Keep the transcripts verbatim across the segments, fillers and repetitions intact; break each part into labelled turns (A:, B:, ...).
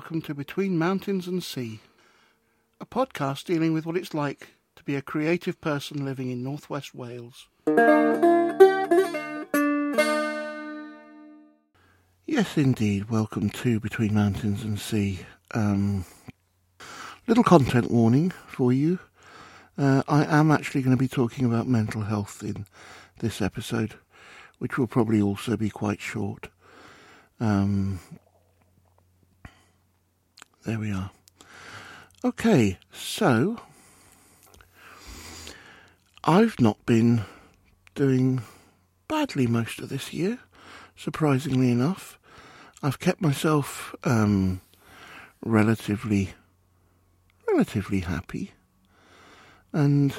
A: welcome to Between Mountains and Sea, a podcast dealing with what it's like to be a creative person living in northwest Wales. Yes, indeed, welcome to Between Mountains and Sea. Um, little content warning for you. Uh, I am actually going to be talking about mental health in this episode, which will probably also be quite short. Um... There we are. Okay, so I've not been doing badly most of this year, surprisingly enough. I've kept myself um, relatively, relatively happy, and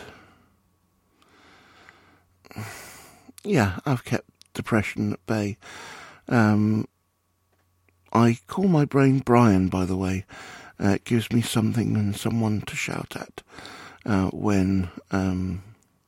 A: yeah, I've kept depression at bay. Um, I call my brain Brian, by the way. Uh, it gives me something and someone to shout at uh, when um,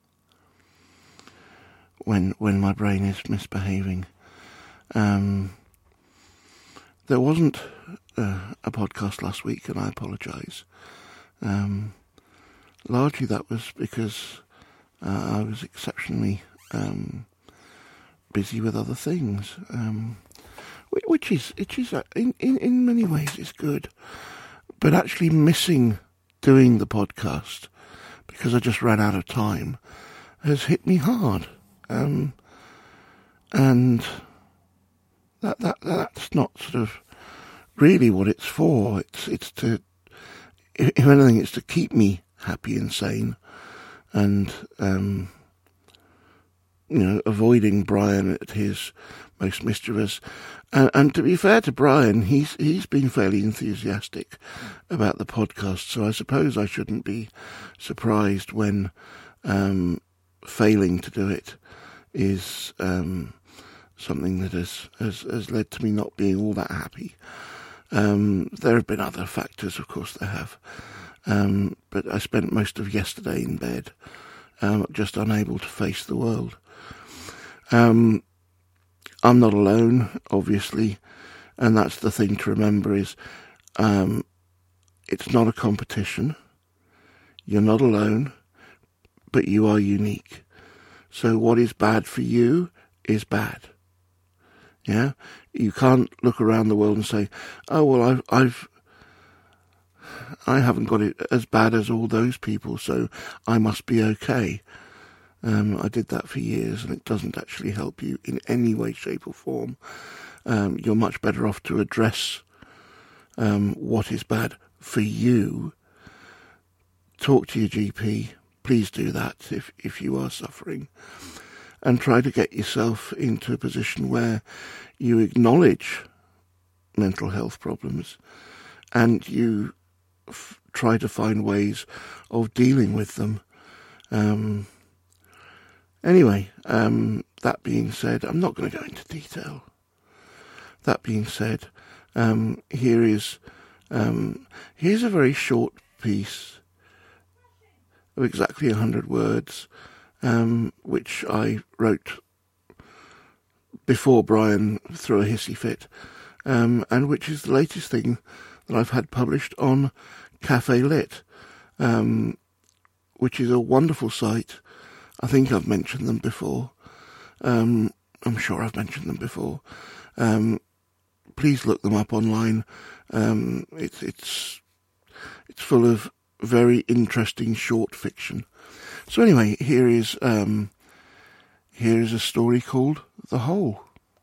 A: when when my brain is misbehaving. Um, there wasn't uh, a podcast last week, and I apologise. Um, largely that was because uh, I was exceptionally um, busy with other things. Um, Which is, which is in, in, in many ways is good, but actually missing doing the podcast because I just ran out of time has hit me hard, um, and that that that's not sort of really what it's for. It's it's to, if anything, it's to keep me happy and sane, and um, you know, avoiding Brian at his most mischievous. And, and to be fair to Brian, he's he's been fairly enthusiastic about the podcast, so I suppose I shouldn't be surprised when um, failing to do it is um, something that has, has, has led to me not being all that happy. Um, there have been other factors, of course there have, um, but I spent most of yesterday in bed, um, just unable to face the world. Um, I'm not alone, obviously, and that's the thing to remember is um, it's not a competition. You're not alone, but you are unique. So what is bad for you is bad. Yeah? You can't look around the world and say, oh, well, I've, I've, I haven't got it as bad as all those people, so I must be okay. Um, I did that for years, and it doesn't actually help you in any way, shape or form. Um, you're much better off to address um, what is bad for you. Talk to your G P. Please do that if, if you are suffering. And try to get yourself into a position where you acknowledge mental health problems and you f- try to find ways of dealing with them. Um... Anyway, um, that being said, I'm not going to go into detail. That being said, um, here is um, here's a very short piece of exactly a hundred words, um, which I wrote before Brian threw a hissy fit, um, and which is the latest thing that I've had published on Cafe Lit, um, which is a wonderful site. I think I've mentioned them before. Um, I'm sure I've mentioned them before. Um, please look them up online. Um, it's it's it's full of very interesting short fiction. So anyway, here is um, here is a story called The Hole.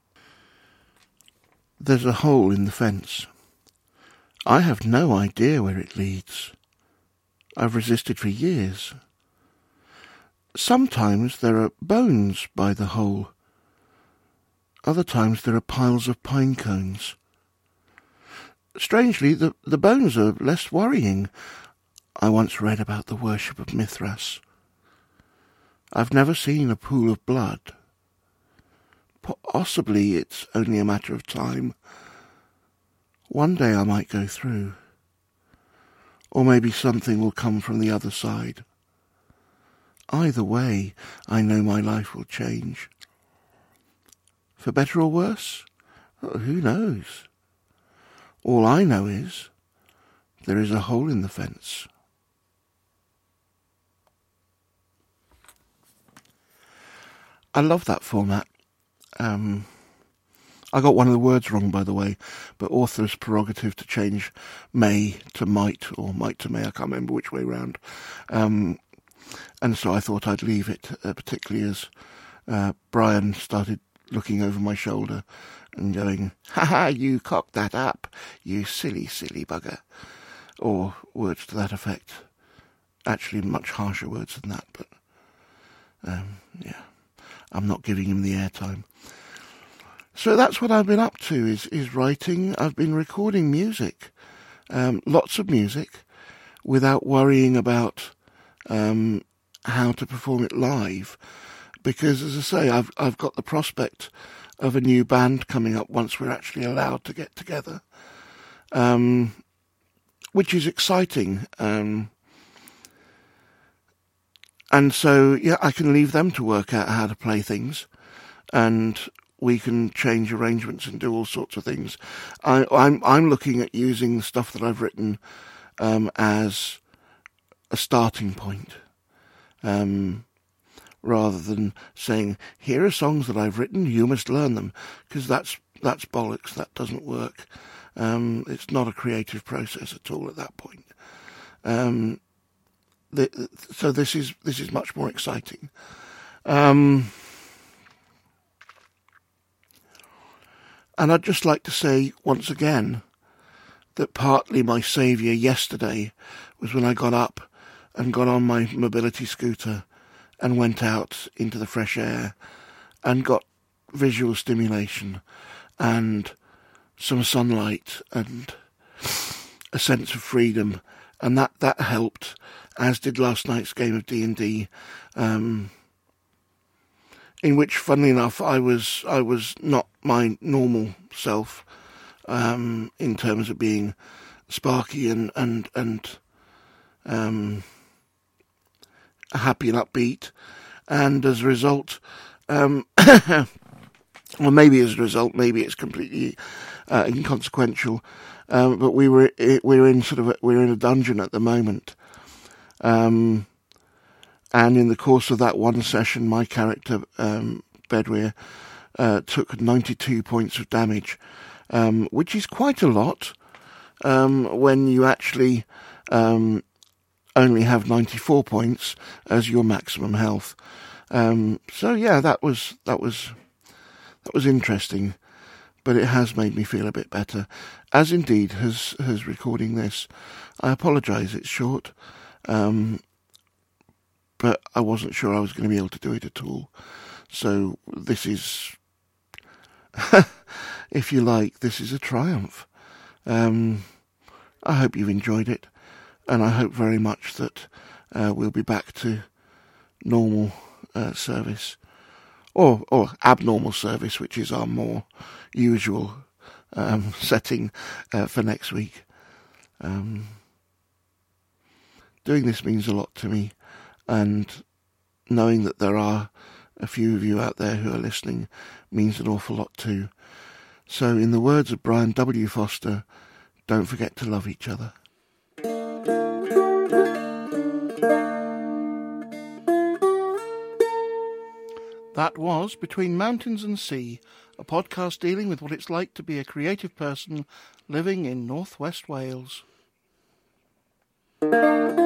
A: There's a hole in the fence. I have no idea where it leads. I've resisted for years. Sometimes there are bones by the hole. Other times there are piles of pine cones. Strangely, the, the bones are less worrying. I once read about the worship of Mithras. I've never seen a pool of blood. Possibly it's only a matter of time. One day I might go through. Or maybe something will come from the other side. Either way, I know my life will change. For better or worse? Oh, who knows? All I know is there is a hole in the fence. I love that format. Um, I got one of the words wrong, by the way, but author's prerogative to change may to might, or might to may, I can't remember which way round. Um, and so I thought I'd leave it, uh, particularly as uh, Brian started looking over my shoulder and going, "Ha ha, you cocked that up, you silly, silly bugger," or words to that effect. Actually, much harsher words than that, but um, yeah, I'm not giving him the airtime. So that's what I've been up to, is, is writing. I've been recording music, um, lots of music, without worrying about um, how to perform it live. Because, as I say, I've I've got the prospect of a new band coming up once we're actually allowed to get together, um, which is exciting. Um, and so, yeah, I can leave them to work out how to play things, and we can change arrangements and do all sorts of things. I, I'm I'm looking at using the stuff that I've written um, as a starting point, um, rather than saying, "Here are songs that I've written, you must learn them," because that's that's bollocks. That doesn't work. Um, it's not a creative process at all at that point. Um, the, so this is this is much more exciting. Um, And I'd just like to say once again that partly my saviour yesterday was when I got up and got on my mobility scooter and went out into the fresh air and got visual stimulation and some sunlight and a sense of freedom. And that, that helped, as did last night's game of D and D, um, in which, funnily enough, I was I was not my normal self, um, in terms of being sparky and and and um, happy and upbeat, and as a result, um, well, maybe as a result, maybe it's completely uh, inconsequential, um, but we were we were in sort of a, we we're in a dungeon at the moment. Um, And in the course of that one session, my character, um, Bedwyr, uh, took ninety-two points of damage, um, which is quite a lot um, when you actually um, only have ninety-four points as your maximum health. Um, so yeah, that was that was that was interesting, but it has made me feel a bit better, as indeed has has recording this. I apologise; it's short. Um, But I wasn't sure I was going to be able to do it at all. So this is, if you like, this is a triumph. Um, I hope you've enjoyed it. And I hope very much that uh, we'll be back to normal uh, service. Or, or abnormal service, which is our more usual um, setting uh, for next week. Um, doing this means a lot to me. And knowing that there are a few of you out there who are listening means an awful lot too. So in the words of Brian W. Foster, don't forget to love each other. That was Between Mountains and Sea, a podcast dealing with what it's like to be a creative person living in North West Wales.